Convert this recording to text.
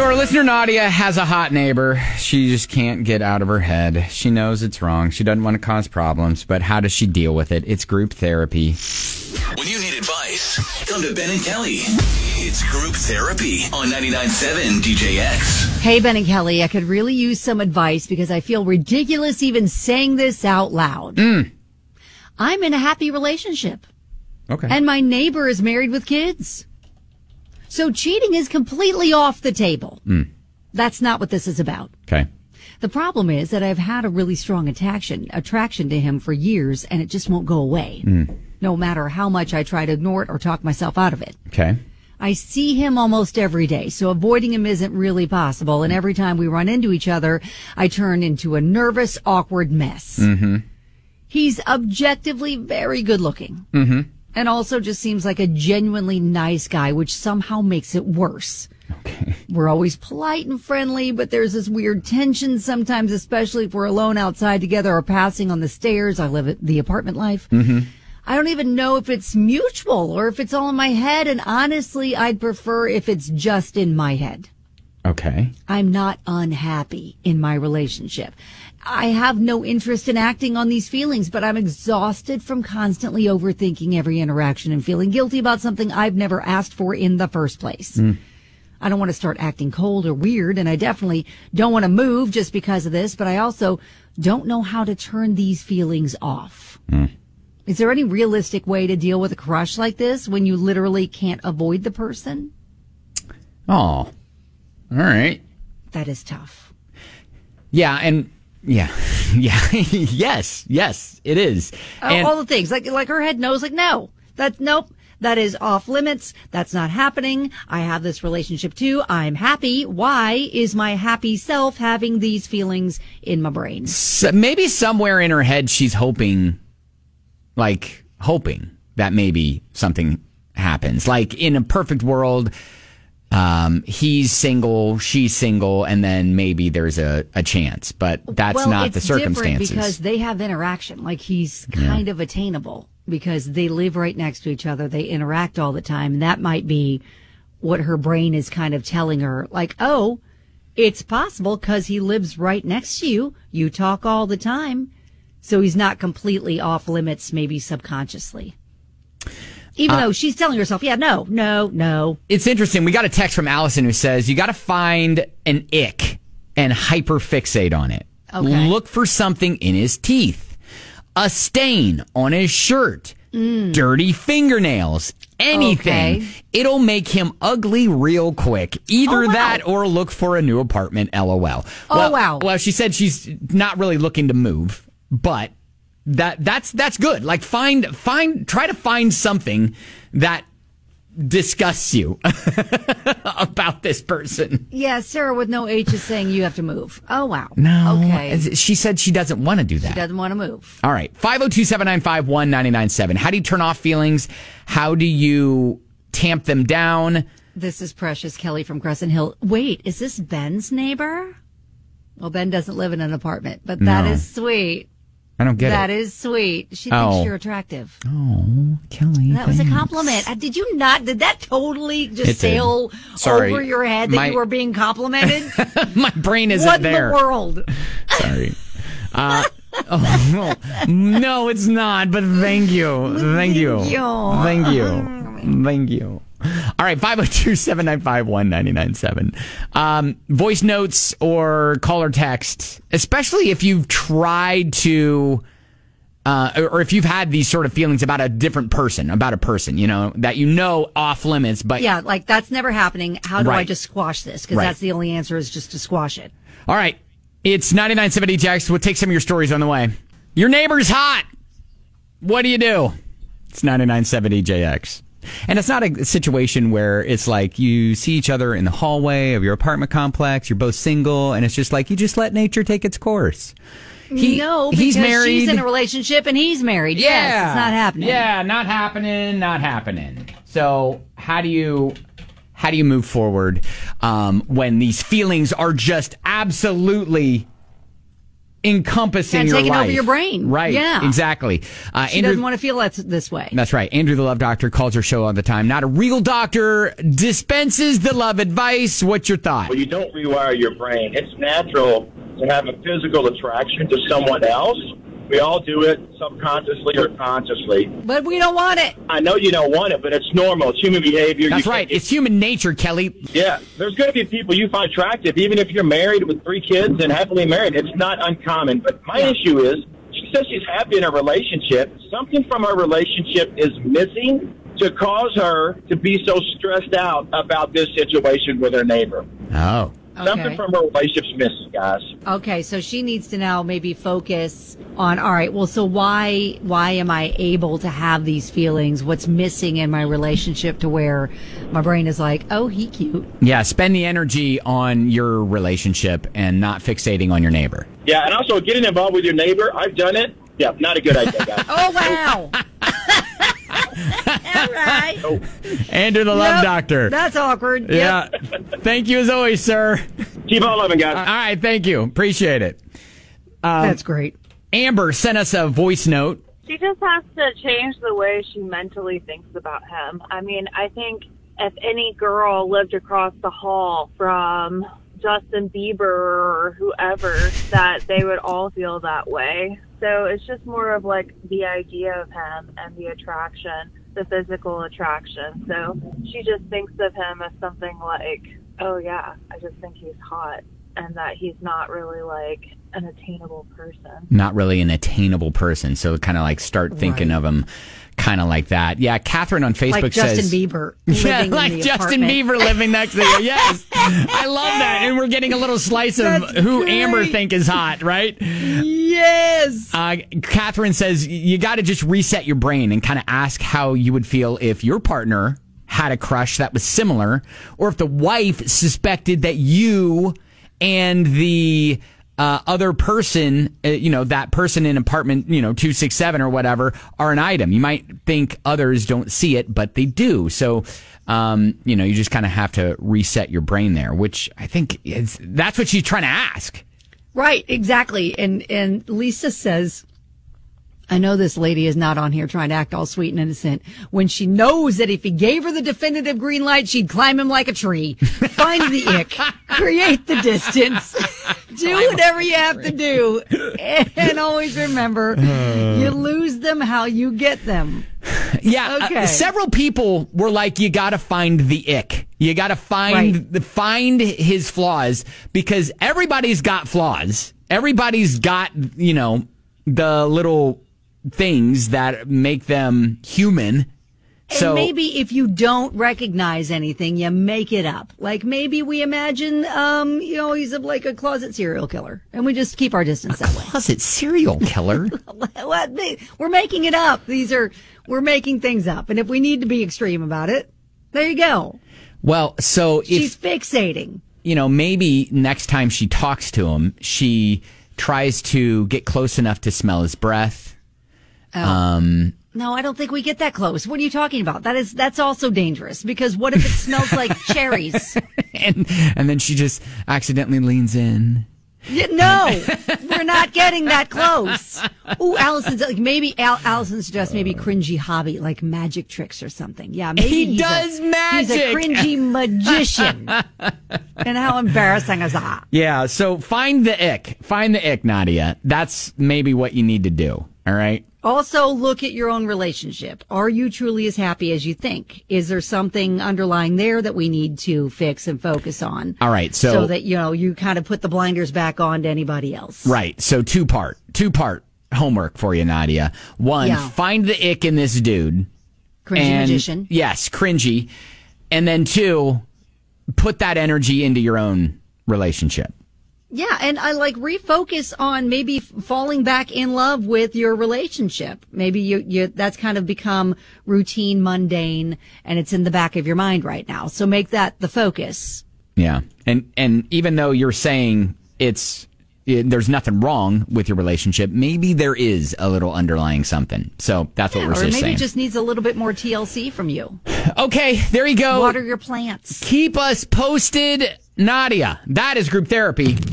So our listener Nadia has a hot neighbor. She just can't get out of her head. She knows it's wrong. She doesn't want to cause problems, but how does she deal with it? It's group therapy. When you need advice, come to Ben and Kelly. It's group therapy on 99.7 DJX. Hey, Ben and Kelly, I could really use some advice because I feel ridiculous even saying this out loud. I'm in a happy relationship. Okay. And my neighbor is married with kids. So cheating is completely off the table. That's not what this is about. Okay. The problem is that I've had a really strong attraction to him for years, and it just won't go away. No matter how much I try to ignore it or talk myself out of it. Okay. I see him almost every day, so avoiding him isn't really possible. And every time we run into each other, I turn into a nervous, awkward mess. He's objectively very good looking. And also just seems like a genuinely nice guy, which somehow makes it worse. Okay. We're always polite and friendly, but there's this weird tension sometimes, especially if we're alone outside together or passing on the stairs. I live at the apartment life. I don't even know if it's mutual or if it's all in my head. And honestly, I'd prefer if it's just in my head. Okay. I'm not unhappy in my relationship. I have no interest in acting on these feelings, but I'm exhausted from constantly overthinking every interaction and feeling guilty about something I've never asked for in the first place. I don't want to start acting cold or weird, and I definitely don't want to move just because of this, but I also don't know how to turn these feelings off. Is there any realistic way to deal with a crush like this when you literally can't avoid the person? Oh, all right. That is tough. Yeah, and yeah, yes, it is. And All the things like her head knows, like, nope, that is off limits. That's not happening. I have this relationship too. I'm happy. Why is my happy self having these feelings in my brain? so maybe somewhere in her head, she's hoping that maybe something happens. Like in a perfect world, he's single, she's single, and then maybe there's a chance, but that's not the circumstances. Because they have interaction. Like he's kind of attainable because they live right next to each other. They interact all the time. And that might be what her brain is kind of telling her. Like, oh, it's possible because he lives right next to you. You talk all the time. So he's not completely off limits, maybe subconsciously. Even though she's telling herself, no. It's interesting. We got a text from Allison who says, you got to find an ick and hyperfixate on it. Okay. Look for something in his teeth, a stain on his shirt, dirty fingernails, anything. Okay. It'll make him ugly real quick. Either that or look for a new apartment, LOL. Well, she said she's not really looking to move, but that's good. Like try to find something that disgusts you about this person. Yeah, Sarah with no H is saying you have to move. Oh, wow. No. Okay. She said she doesn't want to do that. She doesn't want to move. All right. 502-795-1997. How do you turn off feelings? How do you tamp them down? This is Precious Kelly from Crescent Hill. Wait, is this Ben's neighbor? Well, Ben doesn't live in an apartment, but that is sweet. I don't get it. That is sweet. She thinks you're attractive. Oh, Kelly. That was a compliment. Did you not? Did that totally just sail over your head that you were being complimented? My brain isn't what there. What in the world? Sorry. No, it's not, but thank you. Thank you. All right, 502-795-1997. Voice notes or call or text, especially if you've tried to, or if you've had these sort of feelings about a person, that off limits. But yeah, like that's never happening. How do I just squash this? Because that's the only answer is just to squash it. All right, it's 99.7 DJX. We'll take some of your stories on the way. Your neighbor's hot. What do you do? It's 99.7 DJX. And it's not a situation where it's like you see each other in the hallway of your apartment complex, you're both single, and it's just like you just let nature take its course. He's married. She's in a relationship and he's married. Yeah. Yes, it's not happening. Yeah, not happening. So how do you move forward when these feelings are just absolutely encompassing And your taking life. over your brain. Right. Yeah. Exactly. She doesn't want to feel this way. That's right. Andrew, the Love Doctor, calls her show all the time. Not a real doctor, dispenses the love advice. What's your thought? Well, you don't rewire your brain. It's natural to have a physical attraction to someone else. We all do it subconsciously or consciously. But we don't want it. I know you don't want it, but it's normal. It's human behavior. That's right. It's human nature, Kelly. Yeah. There's going to be people you find attractive, even if you're married with 3 kids and happily married. It's not uncommon. But my issue is, she says she's happy in a relationship. Something from her relationship is missing to cause her to be so stressed out about this situation with her neighbor. Oh. Something from her relationship's missing, guys. Okay, so she needs to now maybe focus on, all right, well, so why am I able to have these feelings? What's missing in my relationship to where my brain is like, oh, he cute. Yeah, spend the energy on your relationship and not fixating on your neighbor. Yeah, and also getting involved with your neighbor. I've done it. Yeah, not a good idea, guys. Oh, wow. All right. Oh. Andrew, the Love Doctor. That's awkward. Yeah. Thank you as always, sir. Keep on loving, guys. All right. Thank you. Appreciate it. That's great. Amber sent us a voice note. She just has to change the way she mentally thinks about him. I mean, I think if any girl lived across the hall from Justin Bieber or whoever, that they would all feel that way. So it's just more of like the idea of him and the attraction, the physical attraction. So she just thinks of him as something like, oh yeah, I just think he's hot, and that he's not really like an attainable person. Not really an attainable person. So kind of like start thinking of him kind of like that. Yeah, Catherine on Facebook Like says... Justin Bieber. Yeah, living like in the Justin apartment. Bieber living next to you. Yes. I love that. And we're getting a little slice of That's who great. Amber think is hot, right? Yes. Catherine says you got to just reset your brain and kind of ask how you would feel if your partner had a crush that was similar, or if the wife suspected that you and the other person, that person in apartment, 267 or whatever, are an item. You might think others don't see it, but they do. So, you just kind of have to reset your brain there, which I think that's what she's trying to ask. Right, exactly. And Lisa says, I know this lady is not on here trying to act all sweet and innocent when she knows that if he gave her the definitive green light, she'd climb him like a tree. Find the ick, create the distance, do whatever you have to do, and always remember, you lose them how you get them. Yeah, Okay. Several people were like, you got to find the ick. You got to find his flaws, because everybody's got flaws. Everybody's got, the little things that make them human. So And maybe if you don't recognize anything, you make it up. Like maybe we imagine, he's like a closet serial killer, and we just keep our distance that way. closet serial killer. What? We're making it up. We're making things up, and if we need to be extreme about it, there you go. Well, so She's if fixating. maybe next time she talks to him, she tries to get close enough to smell his breath. No, I don't think we get that close. What are you talking about? That's also dangerous, because what if it smells like cherries? and then she just accidentally leans in. No, we're not getting that close. Ooh, Allison's Allison suggests maybe cringy hobby like magic tricks or something. Yeah, maybe He he's does He's a magic. cringy magician. And how embarrassing is that? Yeah, so find the ick. Find the ick, Nadia. That's maybe what you need to do. All right. Also, look at your own relationship. Are you truly as happy as you think? Is there something underlying there that we need to fix and focus on? All right. So that, you kind of put the blinders back on to anybody else. Right. So two part homework for you, Nadia. One, find the ick in this dude. Cringy magician. Yes, cringy. And then 2, put that energy into your own relationship. Yeah, and I refocus on maybe falling back in love with your relationship. Maybe you that's kind of become routine, mundane, and it's in the back of your mind right now. So make that the focus. Yeah. And even though you're saying there's nothing wrong with your relationship, maybe there is a little underlying something. So that's what we're just saying. Or maybe it just needs a little bit more TLC from you. Okay, there you go. Water your plants. Keep us posted, Nadia. That is group therapy.